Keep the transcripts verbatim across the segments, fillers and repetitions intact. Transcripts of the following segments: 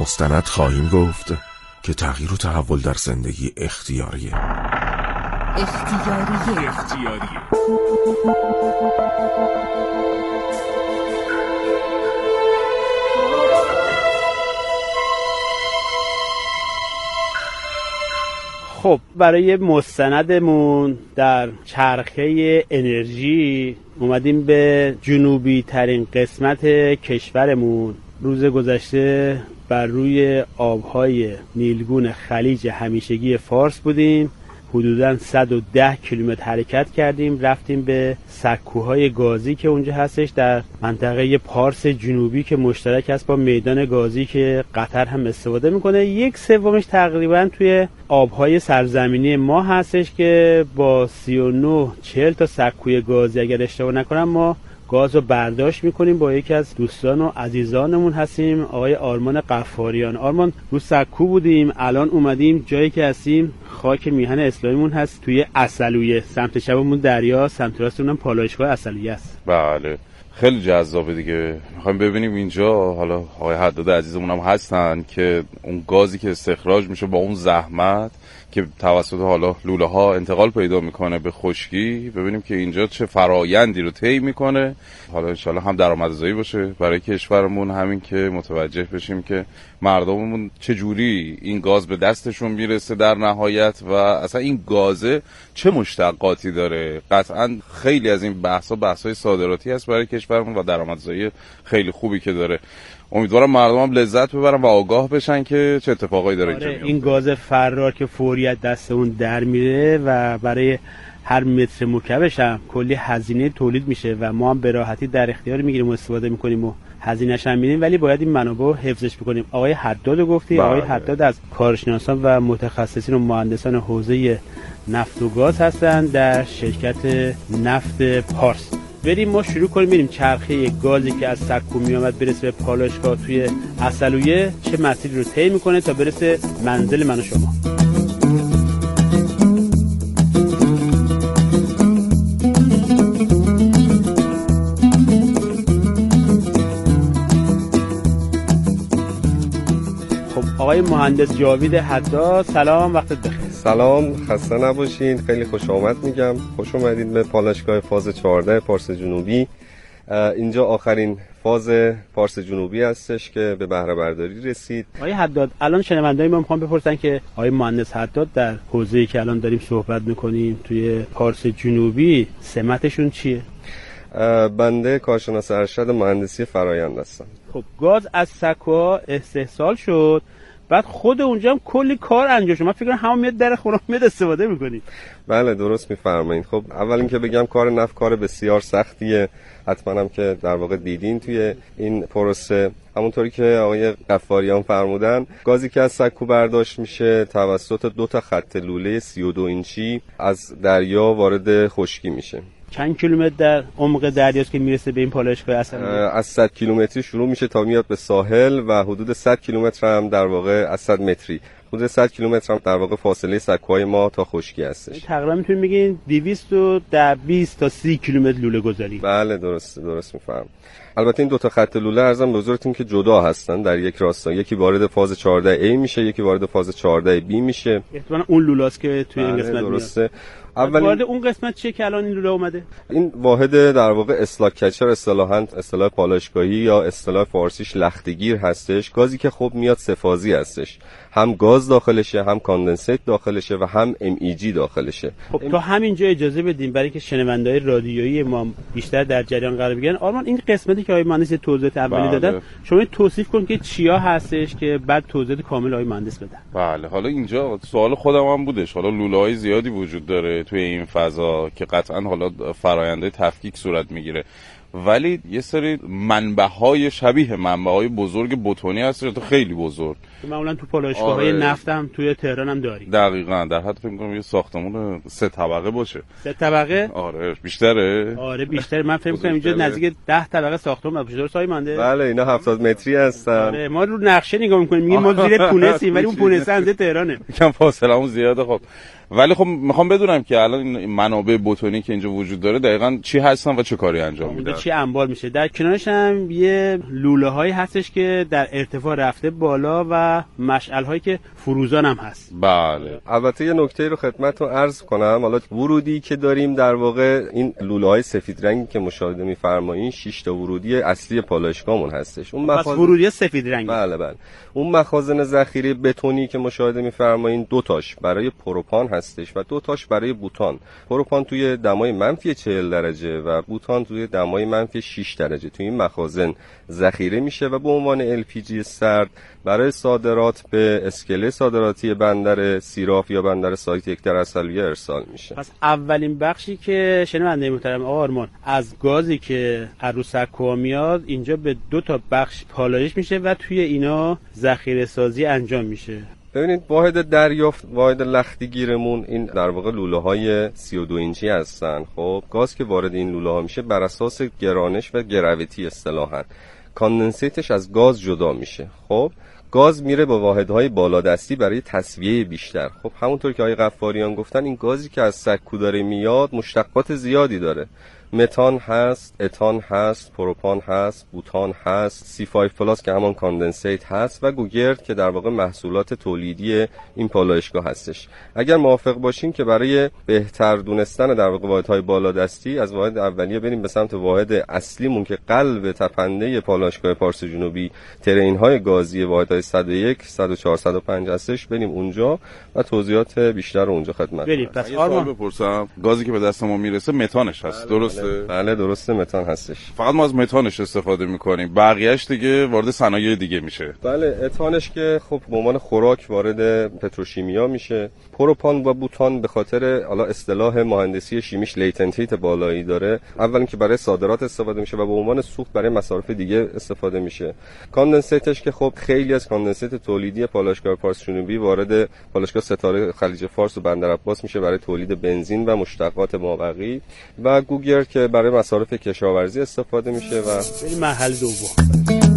مستند خواهیم گفت که تغییر و تحول در زندگی اختیاریه. اختیاریه اختیاریه خب برای مستندمون در چرخه انرژی اومدیم به جنوبی ترین قسمت کشورمون. روز گذشته بر روی آبهای نیلگون خلیج همیشگی فارس بودیم. حدوداً صد و ده کیلومتر حرکت کردیم، رفتیم به سکوهای گازی که اونجا هستش در منطقه پارس جنوبی که مشترک است با میدان گازی که قطر هم استفاده میکنه. یک سومش تقریباً توی آبهای سرزمینی ما هستش که با سی و نه چهل تا سکوی گازی اگر اشتباه نکنم ما گاز رو برداشت میکنیم. با یکی از دوستان و عزیزانمون هستیم، آقای آرمان قفاریان. آرمان، رو سکو بودیم، الان اومدیم جایی که هستیم خاک میهن اسلامیمون هست توی عسلویه، سمت چپمون دریا، سمت راستمون پالایشگاه عسلویه است. بله خیلی جذابه دیگه. میخوایم ببینیم اینجا حالا آقای حداد عزیزمون هم هستن که اون گازی که استخراج میشه با اون زحمت که توسط حالا لوله ها انتقال پیدا میکنه به خشکی، ببینیم که اینجا چه فرایندی رو طی میکنه. حالا انشالله هم درآمدزایی باشه برای کشورمون، همین که متوجه بشیم که مردممون چه جوری این گاز به دستشون میرسه در نهایت و اصلا این گازه چه مشتقاتی داره. قطعا خیلی از این بحثا بحثای صادراتی هست برای کشورمون و درآمدزایی خیلی خوبی که داره. امیدوارم مردم هم لذت ببرن و آگاه بشن که چه اتفاقایی داره اینجا میفته. این گاز فرار که فوریت دست اون در میره و برای هر متر مکعبش هم کلی هزینه تولید میشه و ما هم به راحتی در اختیار میگیریم و استفاده میکنیم و هزینه‌اش هم میدیم، ولی باید این منابع رو حفظش بکنیم. آقای حداد گفتی، آقای حداد از کارشناسان و متخصصین و مهندسان حوزه نفت و گاز هستند در شرکت نفت پارس. بریم ما شروع کنیم بریم چرخه گازی که از سکو میامد برسه به پالایشگاه توی عسلویه چه مسیری رو طی میکنه تا برسه منزل من و شما. خب آقای مهندس جاوید حداد، سلام، وقتت بخیر. سلام، خسته نباشین. خیلی خوش آمد میگم. خوش اومدید به پالایشگاه فاز چهارده پارس جنوبی. اینجا آخرین فاز پارس جنوبی هستش که به بهره برداری رسید. آقای حداد، الان شنونده‌های ما میخوام بپرسن که آقای مهندس حداد در حوزه‌ای که الان داریم صحبت میکنیم توی پارس جنوبی سمتشون چیه؟ بنده کارشناس ارشد مهندسی فرآیند هستم. خب گاز از سکوها استحصال شد، بعد خود اونجا هم کلی کار انجام شد. من فکر کنم همون میاد در خونه میاد استفاده میکنید. بله درست میفرمایید. خب اول اینکه بگم کار نفت کار بسیار سختیه، حتما هم که در واقع دیدین توی این پروسه. همونطوری که آقای قفاریان فرمودن، گازی که از سکو برداشت میشه توسط دو تا خط لوله سی و دو اینچی از دریا وارد خشکی میشه. چند کیلومتر در عمق دریاست که میرسه به این پالایشگاه عسلویه؟ از صد کیلومتری شروع میشه تا میاد به ساحل و حدود صد کیلومتر هم در واقع از صد متری حدود صد کیلومتر هم در واقع فاصله سکوهای ما تا خشکی هستش. تقریبا میتونیم بگین دویست و بیست تا سی کیلومتر لوله گذاری. بله درست درست میفهم. البته این دو تا خط لوله ارزم به حضورتون که جدا هستن در یک راستا، یکی وارد فاز چهارده ای میشه، یکی وارد فاز چهارده بی میشه. احتمالاً اون لولاست که توی این قسمت درسته. اول وارد اون قسمت چیه که الان این لوله اومده؟ این واحد در واقع اسلاک کچر، اصطلاحاً اصطلاح پالایشگاهی یا اصطلاح فارسیش لخته‌گیر هستش. گازی که خب میاد سه‌فازی هستش، هم گاز داخلشه، هم کاندنسیت داخلشه و هم ام ای جی داخلشه. خب تا همینجا اجازه بدیم برای که شنونده‌های رادیویی ما بیشتر در جریان قرار بگیرن. آرمان، این قسمتی که آقای مهندس توضیحات اولی دادن، شما توصیف کن که چیا هستش که بعد توضیحات کامل آقای مهندس بدن. بله، حالا اینجا سوال خودم هم بودش. حالا لوله‌های زیادی وجود داره توی این فضا که قطعاً حالا فراینده تفکیک صورت میگیره، ولی یه سری منبع‌های شبیه منبع‌های بزرگ بتونی هست تا خیلی بزرگ. معمولا تو پالایشگاه‌های آره. نفت هم توی تهران هم داریم. دقیقاً، در حد فکر می‌کنم یه ساختمون سه طبقه باشه. سه طبقه؟ آره، بیشتره؟ آره بیشتر. من فکر می‌کنم اینجا نزدیک ده طبقه ساختمون باشه. درست آقای مهندس؟ بله، اینا هفتاد متری هستن. آره، ما رو نقشه نگاه می‌کنیم میگیم ما زیر پونسیم، ولی اون پونس انزه تهرانه. یکم فاصله‌مون زیاده. خب ولی خب میخوام بدونم که الان این منابع بتونی که اینجا وجود داره دقیقاً چی هستن و چه کاری انجام میدن؟ چی انبار میشه؟ در کنارش هم یه لوله هایی هستش که در ارتفاع رفته بالا و مشعل هایی که فروزان هم هست. بله. البته یه نکته رو خدمتتون عرض کنم، حالا ورودی که داریم در واقع این لوله های سفید رنگی که مشاهده می‌فرمایید شش تا ورودی اصلی پالایشگاهمون هستش. اون مخازن ورودی سفید رنگی. بله بله. اون مخازن ذخیره بتونی که مشاهده می‌فرمایید دو تاش برای پروپان هستش و دو تاش برای بوتان. پروپان توی دمای منفی چهل درجه و بوتان توی دمای منفی شش درجه توی این مخازن ذخیره میشه و به عنوان ال پی جی سرد برای صادرات به اسکله صادراتی بندر سیراف یا بندر سایت یک در اصلیه ارسال میشه. پس اولین بخشی که شنونده محترم آقا آرمان از گازی که از رو سکوها میاد اینجا به دو تا بخش پالایش میشه و توی اینا ذخیره سازی انجام میشه. ببینید واحد دریافت، واحد لخته‌گیرمون این در واقع لوله های سی و دو اینچی هستن. خب گاز که وارد این لوله ها میشه بر اساس گرانش و گرویتی اصطلاحاً کاندنسیتش از گاز جدا میشه. خب گاز میره با واحدهای بالادستی برای تسویه بیشتر. خب همونطور که آقای غفاریان گفتن این گازی که از سکو داره میاد مشتقات زیادی داره. متان هست، اتان هست، پروپان هست، بوتان هست، سی پنج پلاس که همان کاندنسیت هست و گوگرد که در واقع محصولات تولیدی این پالایشگاه هستش. اگر موافق باشین که برای بهتر دونستن در واقع واحدهای بالادستی از واحد اولیه بریم به سمت واحد اصلیمون که قلب تپنده پالایشگاه پارس جنوبی ترین‌های گازی واحدهای صد و یک، صد و چهار، صد و پنج هستش، بریم اونجا و توضیحات بیشتر رو اونجا خدمت بریم. پس آرمان بپرسم گازی که به دست ما میرسه متانش هست، درسته؟ بله درسته، متان هستش. فقط ما از متانش استفاده میکنیم، بقیه‌اش دیگه وارد صنایع دیگه میشه. بله اتانش که خب به عنوان خوراک وارد پتروشیمیا میشه. پروپان و بوتان به خاطر حالا اصطلاح مهندسی شیمیش لیتنت هیت بالایی داره، اول اینکه برای صادرات استفاده میشه و به عنوان سوخت برای مصارف دیگه استفاده میشه. کاندنسیتش که خب خیلی از کاندنسیت تولیدی پالایشگاه پارس جنوبی وارد پالایشگاه ستاره خلیج فارس و بندر عباس میشه برای تولید بنزین و مشتقات مابقی و گوگرد که برای مصارف کشاورزی استفاده میشه. و بریم مرحله دوم.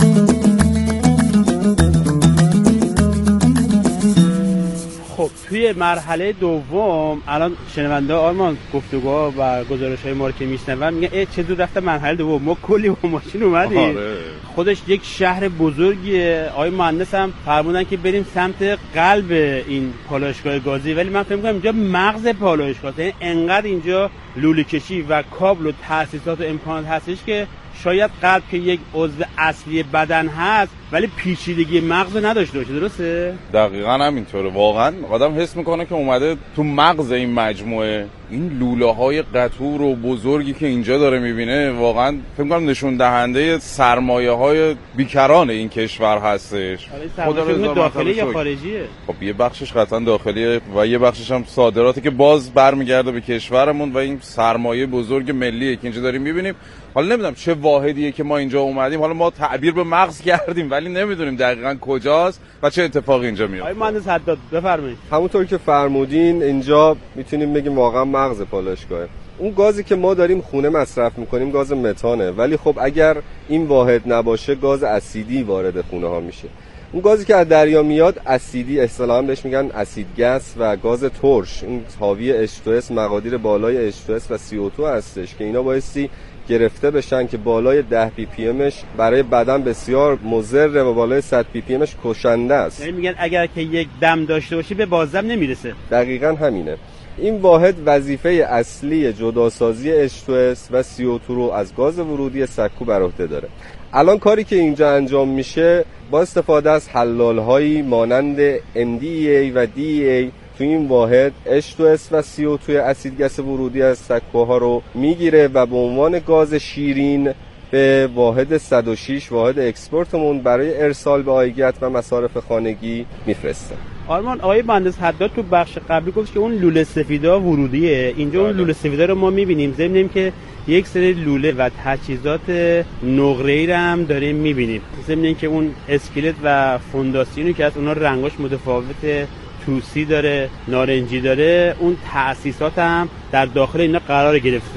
خب توی مرحله دوم الان شنونده آرمان گفتگوها و گزارش‌های ما رو که میشنون میگن ای چه زود رفته مرحله دوم، ما کلی با ماشین اومدیم. آره. خودش یک شهر بزرگیه. آقای مهندس هم فرمودن که بریم سمت قلب این پالایشگاه گازی، ولی من فکر می‌کنم اینجا مغز پالایشگاه، یعنی انقدر اینجا لوله کشی و کابل و تأسیسات و امکانات هستش که شاید قلب که یک عضو اصلی بدن هست ولی پیچیدگی مغز نداشته باشه. درسته؟ دقیقاً همینطوره. واقعا آدم حس میکنه که اومده تو مغز این مجموعه. این لوله های قطور و بزرگی که اینجا داره میبینه واقعا فکر میکنم نشون دهنده سرمایه های بیکران این کشور هستش. خدا رضا داخلی یا خارجیه؟ خب یه بخشش قطعا داخلیه و یه بخشش هم صادراتی که باز برمیگرده به کشورمون و این سرمایه بزرگ ملیه که اینجا داریم میبینیم. حالا نمیدونم چه واحدیه که ما اینجا اومدیم، حالا ما تعبیر به مغز کردیم ولی نمیدونیم دقیقاً کجاست و چه اتفاقی اینجا میفته. آقای مهندس حداد بفرمایید. همونطور که فرمودین اینجا میتونیم بگیم واقعا مغز پالایشگاهه. اون گازی که ما داریم خونه مصرف میکنیم گاز متانه، ولی خب اگر این واحد نباشه گاز اسیدی وارد خونه ها میشه. اون گازی که از دریا میاد اسیدی، اصطلاحاً بهش میگن اسید گس و گاز ترش، این حاوی اچ دو اس مقادیر بالای اچ دو اس و سی او دو هستش که اینا بایستی گرفته بشن که بالای ده پی پی امش برای بدن بسیار مضر و بالای صد پی پی امش کشنده است. یعنی میگن اگر که یک دم داشته باشی به بازدم نمیرسه. دقیقاً همینه. این واحد وظیفه اصلی جداسازی اچ دو اس و سی او دو رو از گاز ورودی سکو بر عهده داره. الان کاری که اینجا انجام میشه با استفاده از حلال‌هایی مانند ام دی ای و دی ای تو این واحد اچ دو اس و سی او دو اسید گس ورودی از سکوها رو میگیره و به عنوان گاز شیرین به واحد صد و شش واحد اکسپورتمون برای ارسال به عایگیت و مصارف خانگی میفرسته. آرمان آقای مهندس حداد تو بخش قبلی گفت که اون لوله سفیدا ورودیه. اینجا اون لوله سفیدا رو ما میبینیم، ضمن که یک سری لوله و تجهیزات نقره‌ای رو هم داریم میبینیم، ضمن که اون اسکلت و فونداسیونی که از اونها رنگاش متفاوته، توسی داره، نارنجی داره، اون تأسیسات هم در داخل اینا قرار گرفته.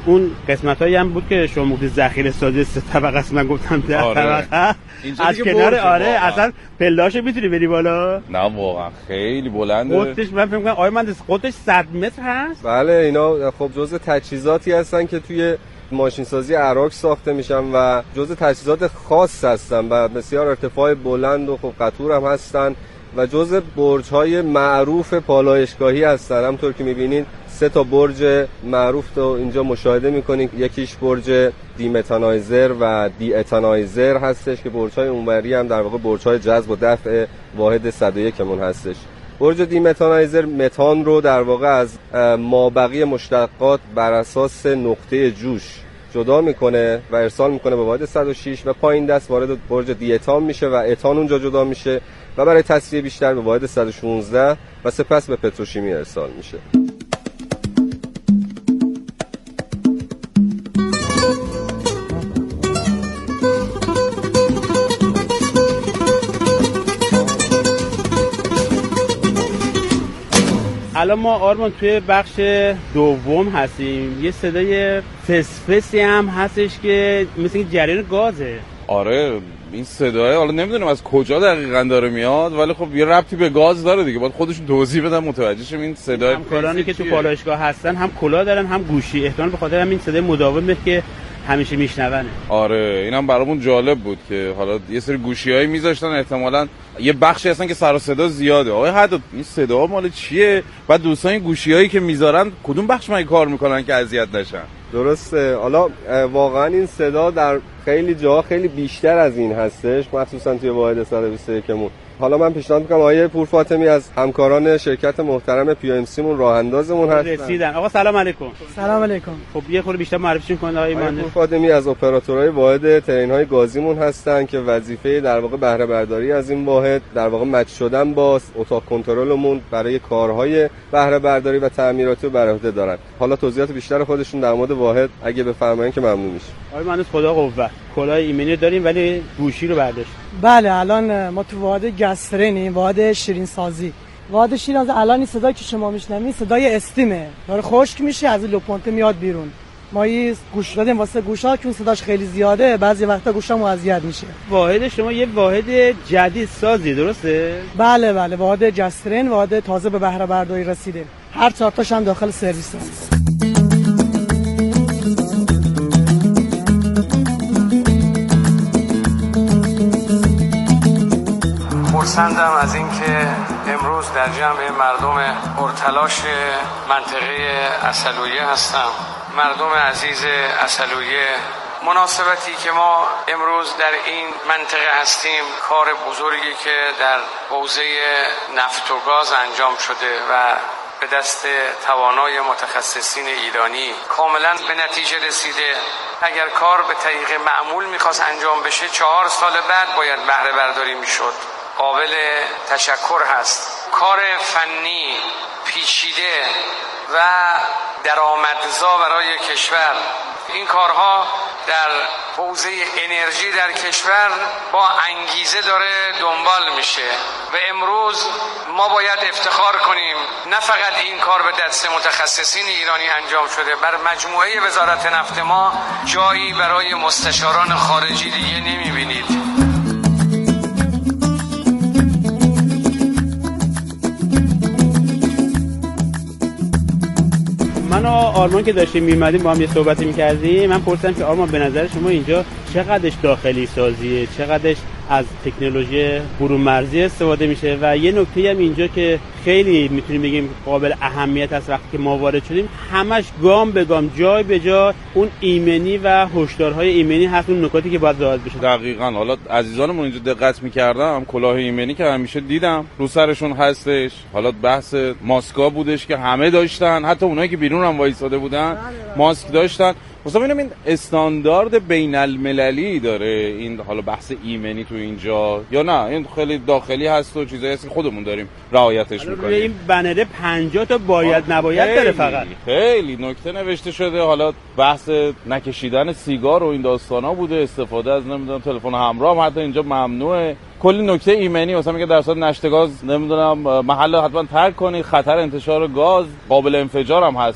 اون قسمتایی هم بود که شما گفتید ذخیره سازی سه طبقه است، من گفتم ده آره. طبقه. از کنار آره اصلا پلهاشو میتونی بری بالا. نه واقعا خیلی بلنده. قطش من فکر می‌کنم آقای مهندس قطش صد متر هست. بله اینا خب جزء تجهیزاتی هستن که توی ماشین سازی عراق ساخته میشن و جزء تجهیزات خاص هستن و بسیار ارتفاع بلند و خب قطور هم هستن و جزء برج‌های معروف پالایشگاهی هستن. همونطور که می‌بینید سه تا برج معروف رو اینجا مشاهده می‌کنید. یکیش برج دیمتانایزر و دی اتانایزر هستش که برج‌های اونوری هم در واقع برج‌های جذب و دفع واحد صد و یک مون هستش. برج دیمتانایزر متان رو در واقع از مابقی مشتقات بر اساس نقطه جوش جدا میکنه و ارسال میکنه به واحد صد و شش و پایین دست وارد برج دی اتان میشه و اتان اونجا جدا میشه و برای تصفیه بیشتر به واحد صد و شانزده و سپس به پتروشیمی ارسال میشه. الان ما آرمان توی بخش دوم هستیم. یه صدای فسفسی هم هستش که مثل جریان گازه. آره این صدای حالا نمیدونم از کجا دقیقاً داره میاد ولی خب یه ربطی به گاز داره دیگه. باید خودشون توضیح بدن متوجه شیم این صدای. همکارانی که تو پالایشگاه هستن هم کلاه دارن هم گوشی، احتمال به خاطر همین صدای مداومه که همیشه میشنونه. آره اینم برامون جالب بود که حالا یه سری گوشیایی میذاشتن احتمالاً یه بخشی هستن که سر و صدا زیاده. آقا حد این صدا مال چیه؟ بعد دوستان این گوشیایی که میذارن کدوم بخش مگه کار میکنن که اذیت نشن؟ درسته. حالا واقعا این صدا در خیلی جاها خیلی بیشتر از این هستش، مخصوصا توی واحد صد و بیست و یک مون. حالا من پیشنهاد میکنم آقای پور فاطمی از همکاران شرکت محترم پی ام سی مون راه اندازمون هستن رسیدن. آقا سلام علیکم. سلام علیکم. خب یه خورده بیشتر معرفیشون کنید آقای مهندس. پور فاطمی از اپراتورهای واحد ترین‌های گازیمون هستن که وظیفه در واقع بهره برداری از این واحد در واقع مچ شدن با اتاق کنترلمون برای کارهای بهره برداری و تعمیراتی رو بر عهده دارن. حالا توضیحات بیشتر خودشون در مورد واحد اگه بفرمایید که ممنون میشه. آقای مهندس خدا قوت. کلاه ایمنی داریم ولی گوشی رو برداشت. بله الان ما تو واحد گسترنیم، واحد شیرین سازی. واحد شیرین سازی الان این صدایی که شما میشنوید صدای استیمه. داره خشک میشه از لوپونته میاد بیرون. ما یه گوش دادیم واسه گوشا که اون صداش خیلی زیاده، بعضی وقتا گوشام اذیت میشه. واحد شما یه واحد جدید سازی درسته؟ بله بله واحد گسترن، واحد تازه به بهره برداری رسیده. هر چهار تاش هم داخل سرویس هست. خرسندم از اینکه امروز در جمع مردم پرتلاش منطقه عسلویه هستم. مردم عزیز عسلویه، مناسبتی که ما امروز در این منطقه هستیم کار بزرگی که در حوزه نفت و گاز انجام شده و به دست توانای متخصصین ایرانی کاملا به نتیجه رسیده. اگر کار به طریق معمول میخواست انجام بشه چهار سال بعد باید بهره برداری میشد. قابل تشکر هست. کار فنی پیچیده و درآمدزا برای کشور. این کارها در حوزه انرژی در کشور با انگیزه داره دنبال میشه و امروز ما باید افتخار کنیم نه فقط این کار به دست متخصصین ایرانی انجام شده، بر مجموعه وزارت نفت ما جایی برای مستشاران خارجی دیگه نمیبینید. من و آرمان که داشتیم میمدیم با هم یه صحبتی میکردیم، من پرسیدم که آرمان به نظر شما اینجا چقدرش داخلی سازیه، چقدرش از تکنولوژی برون مرزی استفاده میشه و یه نکته هم اینجا که خیلی میتونیم بگیم قابل اهمیت است وقتی که ما وارد شدیم، همش گام به گام جای به جای اون ایمنی و هشدارهای ایمنی هست، اون نکاتی که باید رعایت بشه. دقیقاً. حالا عزیزانمون اینجا دقت می‌کردم کلاه ایمنی که همیشه دیدم رو سرشون هستش. حالا بحث ماسکا بودش که همه داشتن، حتی اونایی که بیرون هم وایساده بودن ماسک داشتن. مثلا ببینم این استاندارد بین المللی داره این حالا بحث ایمنی تو اینجا یا نه این خیلی داخلی هست و چیزایی هست که خودمون داریم رعایتش میکنیم. این بنره پنجاه تا باید نباید داره فقط. خیلی نکته نوشته شده. حالا بحث نکشیدن سیگار و این داستانا بوده، استفاده از نمیدونم تلفن همراه هم حتی اینجا ممنوعه. کلی نکته ایمنی مثلا میگه در صورت نشت گاز نمیدونم محل حتما ترک کنید، خطر انتشار گاز قابل انفجار هم هستش.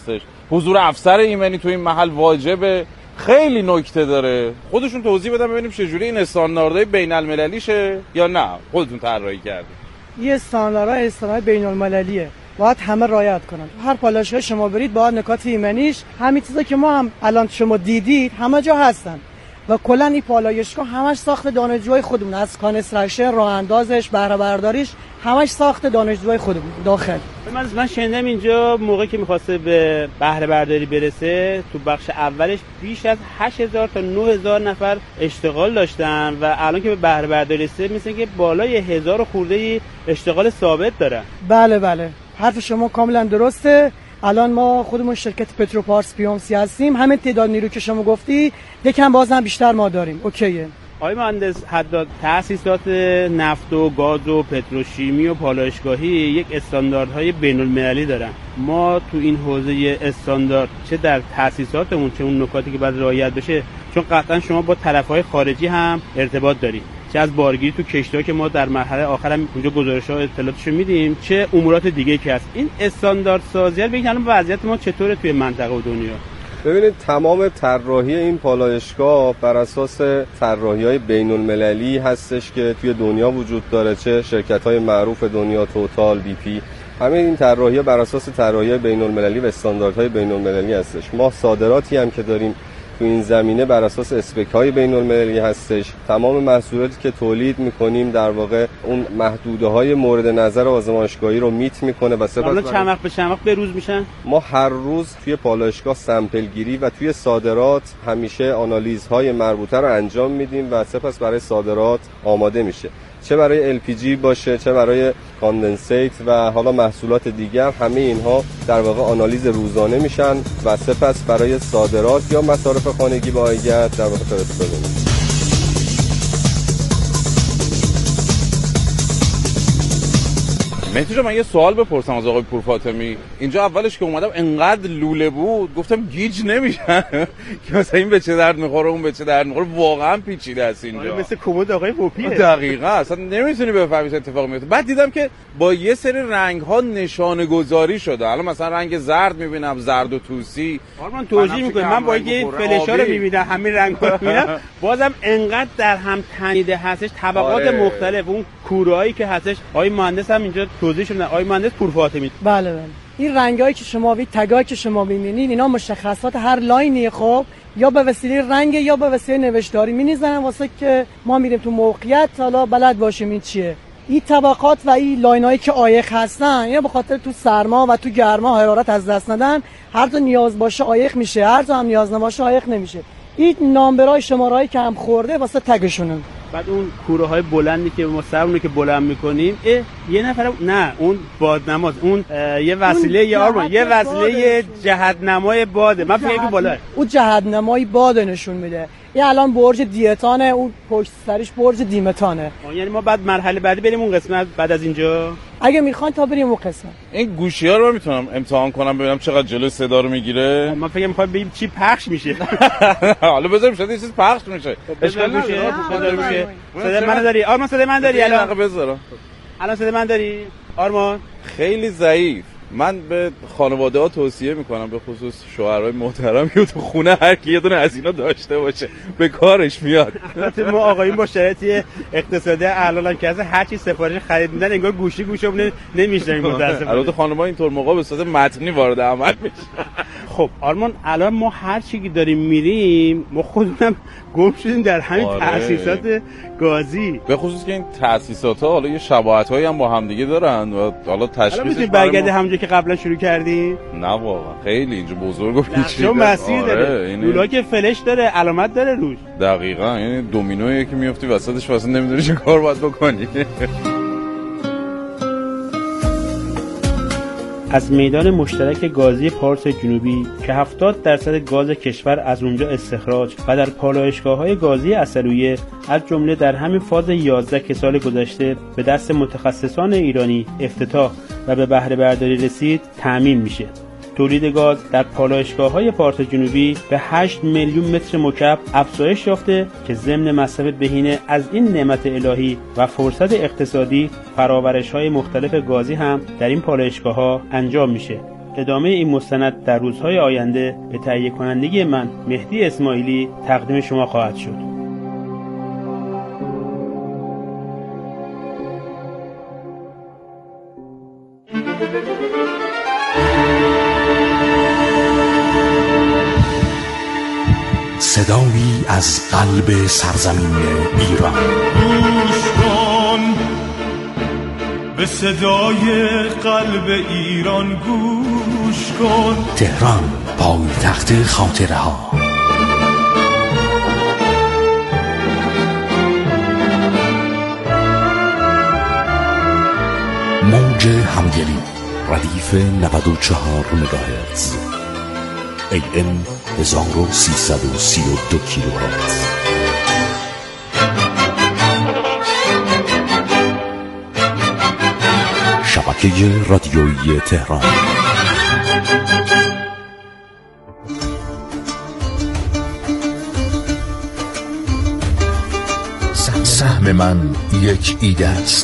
حضور افسر ایمنی تو این محل واجبه. خیلی نکته داره. خودشون توضیح بدن ببینیم چجوری این استانداردهای بین المللیشه یا نه خودتون طراحی کردید؟ این استانداردها استاندارد بین المللیه، باید همه رعایت کنن. هر پالایشگاه شما برید باید نکات ایمنیش همین چیزا که ما هم الان شما دیدید همه جا هستن و کلا این پالایشگاه همش ساخت دانشجوهای خودمون، از کانستراکشن، راه اندازش، بهره برداریش همش ساخت دانشجوهای خودمون داخل. من من شنیدم اینجا موقعی که می‌خواسته به بهره برداری برسه تو بخش اولش بیش از هشت هزار تا نه هزار نفر اشتغال داشتن و الان که به بهره برداری رسیده مثل که بالای هزار خورده اشتغال ثابت دارن. بله بله حرف شما کاملا درسته. الان ما خودمون شرکت پتروپارس پیومسی هستیم، همین تعداد نیرو که شما گفتی یکم بازم بیشتر ما داریم. اوکیه. آقای مهندس، حتی تأسیسات نفت و گاز و پتروشیمی و پالایشگاهی یک استانداردهای بین‌المللی دارن. ما تو این حوزه استاندارد چه در تأسیساتمون چه اون نکاتی که باید رعایت بشه، چون قطعا شما با طرف‌های خارجی هم ارتباط دارید، چه از بارگیری تو کشتی‌ها که ما در مرحله آخر هم اونجا گزارش‌ها و اطلاعاتشو میدیم، چه امورات دیگه که هست. این استاندارد سازی رو ببینید الان وضعیت ما چطوره توی منطقه و دنیا. ببینید تمام طراحی این پالایشگاه بر اساس طراحی‌های بین‌المللی هستش که توی دنیا وجود داره، چه شرکت‌های معروف دنیا، توتال، بی پی، همه این طراحی‌ها بر اساس طراحی‌های بین‌المللی و استانداردهای بین‌المللی هستش. ما صادراتی هم که داریم تو این زمینه بر اساس اسپک‌های بین‌المللی هستش. تمام محصولاتی که تولید می‌کنیم در واقع اون محدوده‌های مورد نظر آزمایشگاهی رو میت می‌کنه و سپس حالا چند وقت به چند وقت به روز میشن؟ ما هر روز توی پالایشگاه سامپل گیری و توی صادرات همیشه آنالیزهای مربوطه رو انجام میدیم و سپس برای صادرات آماده میشه، چه برای ال پی جی باشه چه برای کاندنسیت و حالا محصولات دیگر. همه اینها در واقع آنالیز روزانه میشن و سپس برای صادرات یا مصارف خانگی با عایدیت در واقع فرستاده میشن. مهدی جان، من یه سوال بپرسم از آقای پورفاطمی. اینجا اولش که اومدم انقدر لوله بود گفتم گیج نمیشن که مثلا این به چه درد میخوره اون به چه درد میخوره. واقعا پیچیده است اینجا، مثل کمد آقای هوپیه. دقیقاً اصلا نمیتونی بفهمی چه اتفاقی میفته. بعد دیدم که با یه سری رنگ ها نشانه گذاری شده. الان مثلا رنگ زرد میبینم، زرد و طوسی. آرمان توضیح میکنه، من با اینکه این فلشا رو میبینم همین رنگا رو میبینم بازم انقدر در هم تنیده هستش، طبقات آره. مختلف، اون کورهایی که هستش. آقای مهندس هم اینجا توضیح شده. آقای مهندس پورفاطمی. بله بله این رنگایی که شما ببینید، تگایی که شما می‌بینید، اینا مشخصات هر لاینی خب یا به وسیله رنگ یا به وسیله نوشتاری می‌نویسن واسه که ما میریم تو موقعیت حالا بلد باشیم این چیه. این طبقات و این لاینایی که عایق هستن یا به خاطر تو سرما و تو گرما حرارت از دست ندن، هر جا نیاز باشه عایق میشه، هر جا هم نیاز نباشه عایق نمیشه. این نامبرای شماره‌ای که هم خورده واسه تگشونه. بعد اون کوره های بلندی که ما سرمون که بلند میکنیم، یه نفر نه اون بادنماز، اون یه وسیله یه آرمان یه وسیله جهت نمای باده. من فکر کنم بالا اون جهت نمای باد نشون میده. این الان برج دیتانه، اون پشت سرش برج دیمتانه. یعنی ما بعد مرحله بعدی بریم اون قسمت بعد از اینجا اگه میخوان تا بریم اون قسمت. این گوشی‌ها رو من میتونم امتحان کنم ببینم چقدر جلو صدا رو میگیره؟ من فکر می‌خوام ببینم چی پخش میشه. حالا بذاریم شاید یه چیز پخش میشه. اشکال گوشه صدا میشه. صدا من داری؟ آرمان صدا من داری الان؟ بذارم. الان صدا من داری؟ آرمان خیلی ضعیف. من به خانواده ها توصیه میکنم به خصوص شوهرای محترم که تو خونه هر کی یه دونه از اینا داشته باشه به کارش میاد. ما آقایون با شرایط اقتصادی الان که از هر چی سفارش خرید میدن انگار گوشی گوشمون نمیشنیم متاسفانه. البته خانم‌ها اینطور موقع به صورت متنی وارد عمل میشه. خب آرمان الان ما هر چی که داریم میریم ما خودمون گم شدیم در همین آره. تأسیسات گازی، به خصوص که این تأسیسات ها حالا یه شباهت‌هایی هم با هم دیگه دارن و حالا تشخیصش میتونی برگردی همونجا که قبلا شروع کردی؟ نه واقعا خیلی اینجا بزرگ و پیچیده. چون مسیر آره. داره، این... لولا که فلش داره، علامت داره روش. دقیقاً یعنی دومینویی که میافتی وسطش واسه نمیدونی چه کار باید بکنی. از میدان مشترک گازی پارس جنوبی که هفتاد درصد گاز کشور از اونجا استخراج و در پالایشگاه‌های گازی عسلویه از جمله در همین فاز یازده که سال گذشته به دست متخصصان ایرانی افتتاح و به بهره برداری رسید تأمین میشه. تولید گاز در پالایشگاه‌های پارس جنوبی به هشت میلیون متر مکعب افزایش یافته که ضمن مصرف بهینه از این نعمت الهی و فرصت اقتصادی، فرآورش‌های مختلف گازی هم در این پالایشگاه‌ها انجام میشه. ادامه این مستند در روزهای آینده به تهیه کنندگی من مهدی اسماعیلی تقدیم شما خواهد شد. صدایی از قلب سرزمین ایران. گوش کن به صدای قلب ایران، گوش کن. تهران، پایتخت خاطره ها. موج همگلی، ردیف نود و چهار مگاهرتز، ای ام هزار و سیصد و سی و دو کیلوهرتز. شبکه رادیویی تهران. سهم من یک ایده است.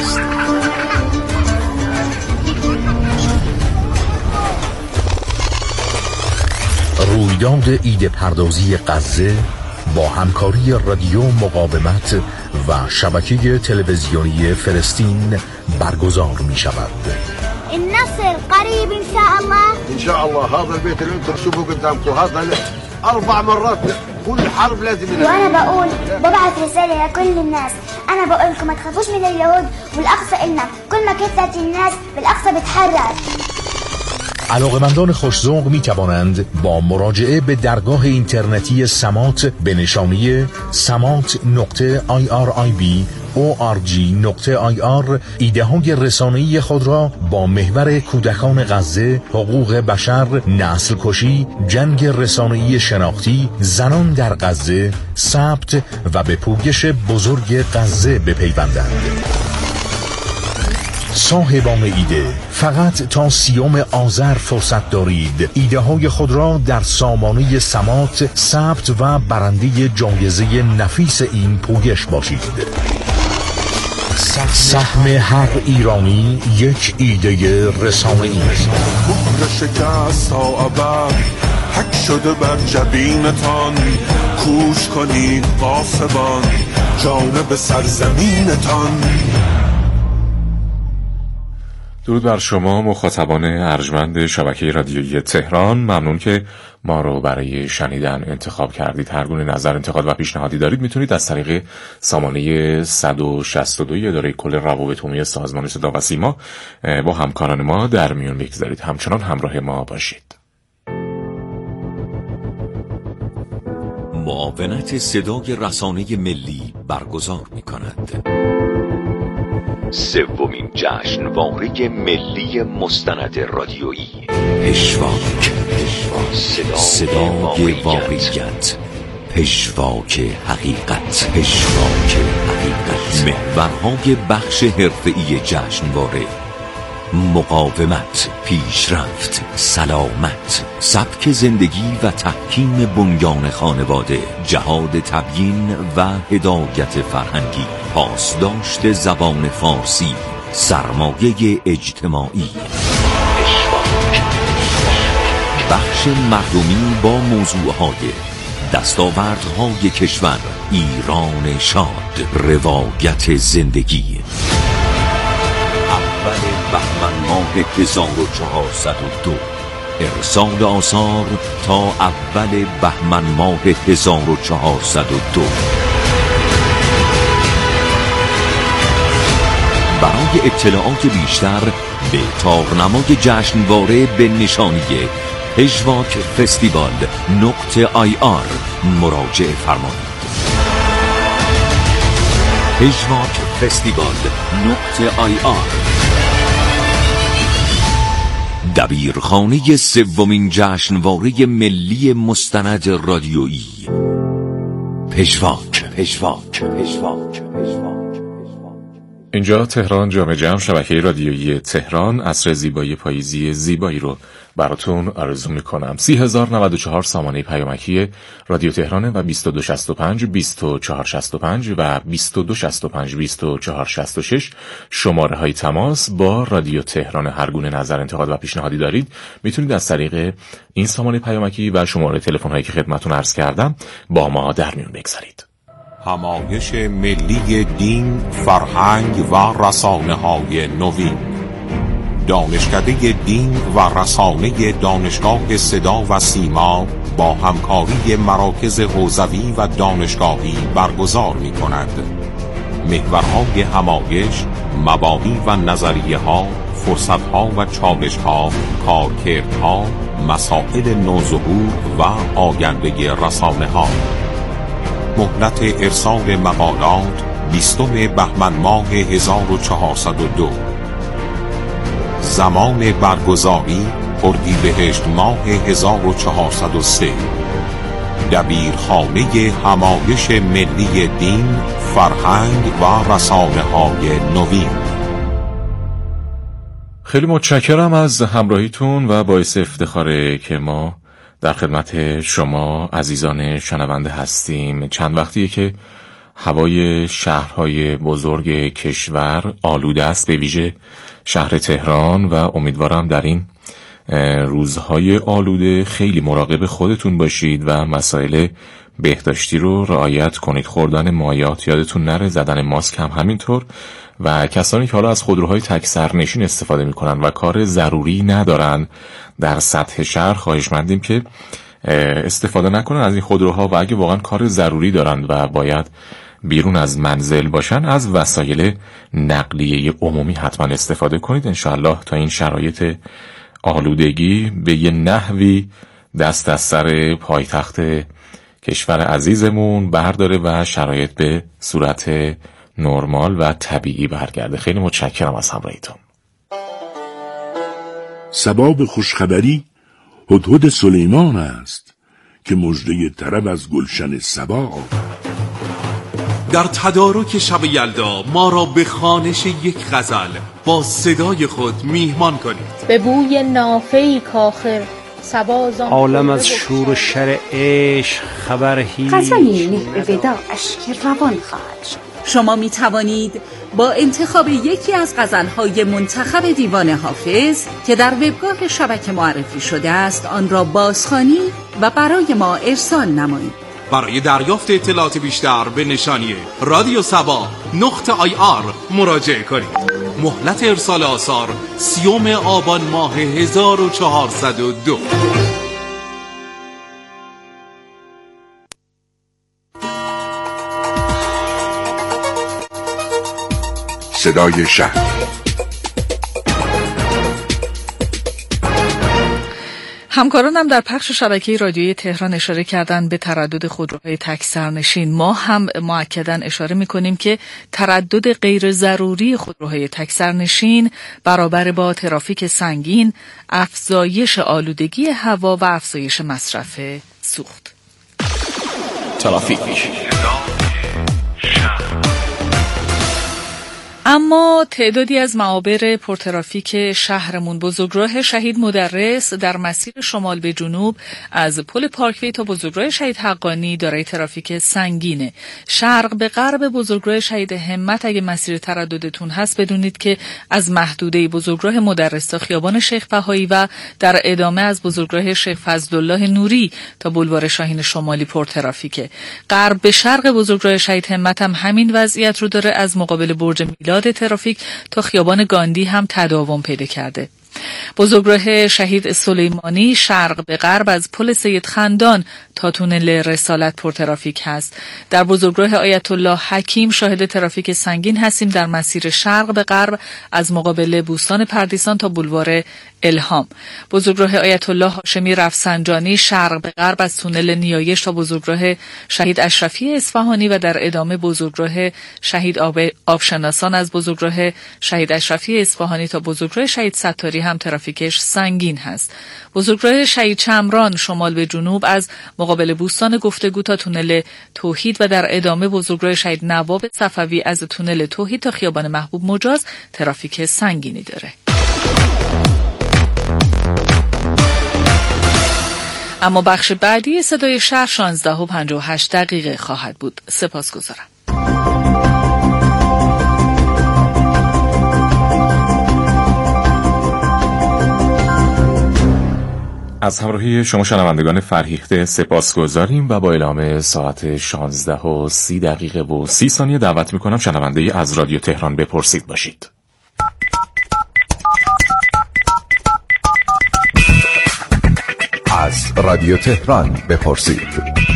رویداد ایده پردازی غزه با همکاری رادیو مقاومت و شبکه تلویزیونی فلسطین برگزار می شود. النصر قریب ان شاء الله. ان شاء الله هذا البيت اللي انتم تشوفوه قدامكم هذا اربع مرات كل حرب لازم. وانا بقول ببعث رساله لكل الناس، انا بقول لكم ما تخافوش من اليهود والاقصى إلنا، كل ما كترت الناس بالاقصى بتحرر. علاقمندان خوش‌ذوق می توانند با مراجعه به درگاه اینترنتی سمات به نشانی سمات نقطه آی آر آی بی او آر جی نقطه آی آر ایده های رسانه‌ای خود را با محور کودکان غزه، حقوق بشر، نسل کشی، جنگ رسانه‌ای شناختی، زنان در غزه ثبت و به پویش بزرگ غزه بپیوندند. صاحبان ایده فقط تا سیوم آذر فرصت دارید ایده های خود را در سامانه سمات ثبت و برنده جایزه نفیس این پویش باشید. سهم هر ایرانی یک ایده رسانه‌ای. مهر شکست تا ابد حک شده بر جبینتان، کوش کنید قاسبان جانب سرزمینتان. درود بر شما مخاطبان ارجمند شبکه رادیویی تهران. ممنون که ما رو برای شنیدن انتخاب کردید. هر گونه نظر، انتقاد و پیشنهادی دارید میتونید از طریق سامانه صد و شصت و دو اداره کل روابط عمومی سازمان صدا و سیما با همکاران ما در میون بگذارید. همچنان همراه ما باشید. معاونت صدای رسانه ملی برگزار می‌کند. سومین جشنواره ملی مستند رادیویی پژواک، صدای, صدای واقعیت، پژواک حقیقت، پژواک حقیقت. محورهای بخش حرفه‌ای جشنواره: مقاومت، پیشرفت، سلامت، سبک زندگی و تحکیم بنیان خانواده، جهاد تبیین و هدایت فرهنگی، پاسداشت زبان فارسی، سرمایه اجتماعی. بخش مردمی با موضوعهای دستاوردهای کشور، ایران شاد، روایت زندگی. اول بهمن ماه هزار و چهارصد و دو، ارسال آثار تا اول بهمن ماه هزار و چهارصد و دو. برای اطلاعات بیشتر به تارنمای جشنواره به نشانی پژواک فستیوال نقطه آی آر مراجعه فرمایید. پژواک فستیوال نقطه آی آر، دبیرخانه سومین جشنواره ملی مستند رادیویی پژواک. پژواک پژواک پژواک اینجا تهران جامع جمع، شبکه رادیویی تهران. عصر زیبایی پاییزی زیبایی رو براتون آرزو میکنم. سی هزار و نود و چهار سامانه پیامکی رادیو تهرانه و بیست و دو شصت و پنج بیست و چهار شصت و پنج و بیست و دو شصت و پنج بیست و چهار شصت و شش شماره های تماس با رادیو تهران. هر گونه نظر، انتقاد و پیشنهادی دارید میتونید از طریق این سامانه پیامکی و شماره تلفن هایی که خدمتتون عرض کردم با ما در میون بگذارید. همایش ملی دین، فرهنگ و رسانه های نوین. دانشکده دین و رسانه دانشگاه صدا و سیما با همکاری مراکز حوزوی و دانشگاهی برگزار می کند. محورهای همایش، مبانی و نظریه ها، فرصت ها و چالش ها، کارکردها، مسائل نوظهور و آینده رسانه ها. مهلت ارسال مقالات بیستم بهمن ماه هزار و چهارصد و دو. زمان برگزاری اردیبهشت ماه هزار و چهارصد و سه. دبیرخانه همایش ملی دین، فرهنگ و رسانه های نوین. خیلی متشکرم از همراهیتون و باعث افتخاره که ما در خدمت شما عزیزان شنونده هستیم. چند وقتیه که هوای شهرهای بزرگ کشور آلوده است، به ویژه شهر تهران، و امیدوارم در این روزهای آلوده خیلی مراقب خودتون باشید و مسائل بهداشتی رو رعایت کنید. خوردن مایات یادتون نره، زدن ماسک هم همینطور. و کسانی که حالا از خودروهای تک سرنشین استفاده میکنن و کار ضروری ندارن در سطح شهر، خواهشمندیم که استفاده نکنن از این خودروها و اگه واقعا کار ضروری دارن و باید بیرون از منزل باشن، از وسایل نقلیه عمومی حتما استفاده کنید. انشاءالله تا این شرایط آلودگی به یه نحوی دست از سر پایتخت کشور عزیزمون برداره و شرایط به صورت نرمال و طبیعی برگرده. خیلی متشکرم از همراهیتون. سبب خوشخبری هدهد سلیمان است که مژده طرب از گلشن سبا. در تدارک شب یلدا ما را به خوانش یک غزل با صدای خود میهمان کنید. به بوی نافه‌ای کاخر سبازان عالم از شور و شر عشق خبر هیچ. غزلی مهر وداعش که روان خواهد شد. شما می توانید با انتخاب یکی از غزل‌های منتخب دیوان حافظ که در وبگاه شبکه معرفی شده است آن را بازخوانی و برای ما ارسال نمایید. برای دریافت اطلاعات بیشتر به نشانی رادیو سبا نقطه آی آر مراجعه کنید. مهلت ارسال آثار سیوم آبان ماه هزار و چهارصد و دو. صدای شهر. همکارانم در پخش شبکه رادیویی تهران اشاره کردن به تردد خودروهای تک سرنشین. ما هم مؤکداً اشاره می‌کنیم که تردد غیر ضروری خودروهای تک سرنشین برابر با ترافیک سنگین، افزایش آلودگی هوا و افزایش مصرف سوخت. ترافیک. اما تعدادی از معابر پرترافیک شهرمون، بزرگراه شهید مدرس در مسیر شمال به جنوب از پل پارکوی تا بزرگراه شهید حقانی دارای ترافیک سنگینه. شرق به غرب بزرگراه شهید همت اگه مسیر ترددتون هست بدونید که از محدوده بزرگراه مدرس تا خیابان شیخ بهایی و در ادامه از بزرگراه شیخ فضلالله نوری تا بولوار شاهین شمالی پرترافیکه. غرب به شرق بزرگراه شهید همت هم همین وضعیت رو داره، از مقابل برج میلاد ترافیک تا خیابان گاندی هم تداوم پیدا کرده. بزرگراه شهید سلیمانی شرق به غرب از پل سید خندان تا تونل رسالت پرترافیک هست. در بزرگراه آیت الله حکیم شاهد ترافیک سنگین هستیم در مسیر شرق به غرب از مقابل بوستان پردیسان تا بولوار الهام. بزرگراه آیت الله هاشمی رفسنجانی شرق به غرب از تونل نیایش تا بزرگراه شهید اشرفی اصفهانی و در ادامه بزرگراه شهید آب آبشناسان از بزرگراه شهید اشرفی اصفهانی تا بزرگراه شهید ستاری هم ترافیکش سنگین هست. بزرگراه شهید چمران شمال به جنوب از مقابل بوستان گفتگو تا تونل توحید و در ادامه بزرگراه شهید نواب صفوی از تونل توحید تا خیابان محبوب مجاز ترافیک سنگینی داره. اما بخش بعدی صدای شهر شانزده و پنجاه و هشت دقیقه خواهد بود. سپاسگزارم. از همراهی شما شنوندگان فرهیخته سپاسگزاریم و با اعلام ساعت شانزده و سی دقیقه و سی ثانیه دعوت میکنم شنونده از رادیو تهران بپرسید باشید. از رادیو تهران بپرسید.